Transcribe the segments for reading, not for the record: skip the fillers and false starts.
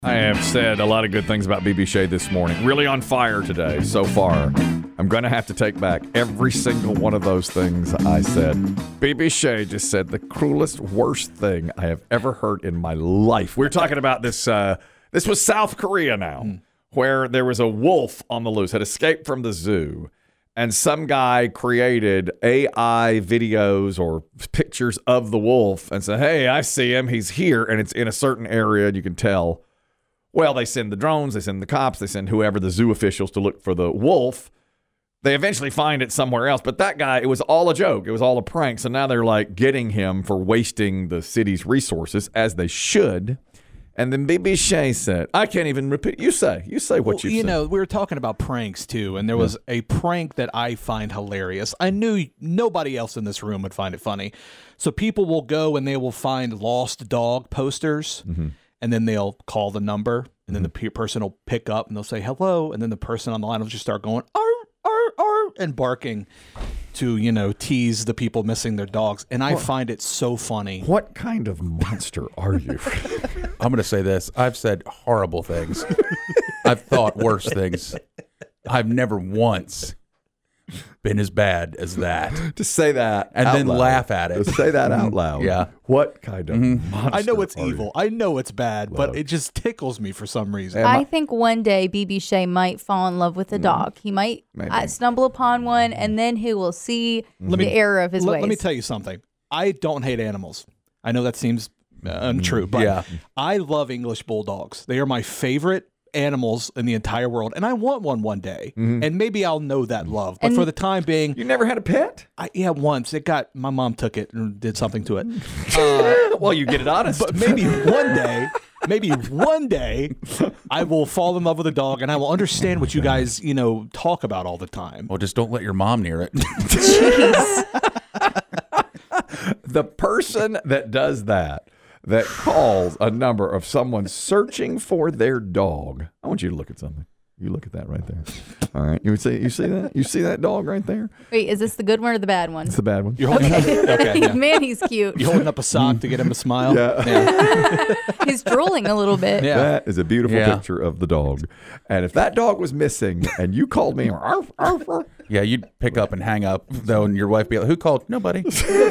I have said a lot of good things about BB Shea this morning. Really on fire today so far. I'm going to have to take back every single one of those things I said. BB Shea just said the cruelest, worst thing I have ever heard in my life. We're talking about this. This was South Korea now, where there was a wolf on the loose, had escaped from the zoo. And some guy created AI videos or pictures of the wolf and said, hey, I see him. He's here. And it's in a certain area, and you can tell. Well, they send the drones, they send the cops, they send whoever, the zoo officials, to look for the wolf. They eventually find it somewhere else. But that guy, it was all a joke. It was all a prank. So now they're like getting him for wasting the city's resources, as they should. And then BB Shea said, I can't even repeat. You say what you say. You know, we were talking about pranks, too, and there was a prank that I find hilarious. I knew nobody else in this room would find it funny. So people will go and they will find lost dog posters, and then they'll call the number, and then the person will pick up, and they'll say hello, and then the person on the line will just start going, arr, arr, arr, and barking to, you know, tease the people missing their dogs. And I find it so funny. What kind of monster are you? I'm going to say this. I've said horrible things. I've thought worse things. I've never once been as bad as that. To say that and out then loud. laugh at it. To say that out loud. Yeah. What kind of monster I know it's are you? evil. I know it's bad, but it just tickles me for some reason. I think one day BB Shea might fall in love with a dog. He might stumble upon one, and then he will see the error of his ways. Let me tell you something. I don't hate animals. I know that seems untrue, but I love English bulldogs. They are my favorite animals in the entire world, and I want one day, and maybe I'll know that love. But for the time being, You never had a pet? once my mom took it and did something to it. Well, you get it honest. But maybe one day, I will fall in love with a dog, and I will understand what you guys, talk about all the time. Well, just don't let your mom near it. The person that does that calls a number of someone searching for their dog. I want you to look at something. You look at that right there. All right. You see that? You see that dog right there? Wait, is this the good one or the bad one? It's the bad one. You're holding okay, yeah. Man, he's cute. You're holding up a sock to get him to smile. Yeah. He's drooling a little bit. Yeah. That is a beautiful picture of the dog. And if that dog was missing and you called me, arf, arf, arf, Yeah, you'd pick up and hang up, though, and your wife be like, who called? Nobody.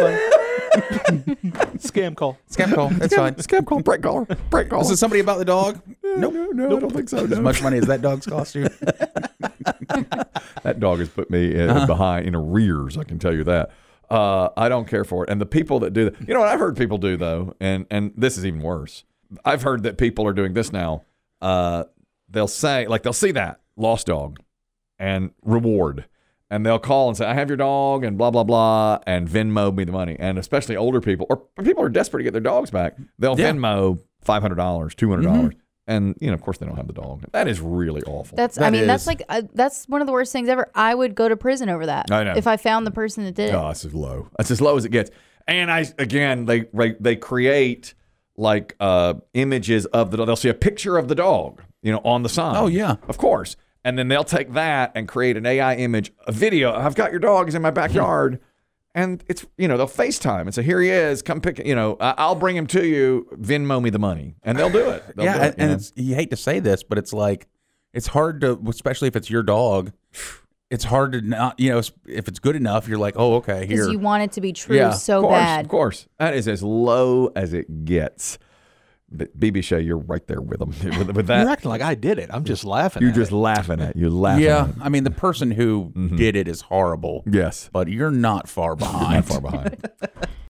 Scam call. Scam call. That's fine. scam call, prank call. Is it somebody about the dog? Nope. No, I don't think so. As No. much money as that dog's cost you. That dog has put me behind in arrears. I can tell you that. I don't care for it. And the people that do that, you know what I've heard people do though, and this is even worse. I've heard that people are doing this now. They'll see that lost dog and reward. And they'll call and say, I have your dog and blah, blah, blah, and Venmo me the money. And especially older people, or people who are desperate to get their dogs back, they'll Venmo $500, $200. And, of course, they don't have the dog. That is really awful. That's one of the worst things ever. I would go to prison over that. I know. If I found the person that did it. Oh, that's as low. That's as low as it gets. And they create like images of the dog. They'll see a picture of the dog, on the sign. Oh, yeah. Of course. And then they'll take that and create an AI image, a video. I've got your dog. He's in my backyard. And it's, they'll FaceTime and say, here he is. Come pick it. I'll bring him to you. Venmo me the money. And they'll do it. They'll do it, and you hate to say this, but it's like, it's hard to, especially if it's your dog, it's hard to not, if it's good enough, you're like, oh, okay, here. Because you want it to be true so bad. Of course. That is as low as it gets. But BB Shea, you're right there with them. With that. You're acting like I did it. I'm just laughing You're at just it. laughing at you. Laughing Yeah, at it. I mean, the person who did it is horrible. Yes. But you're not far behind. Not far behind.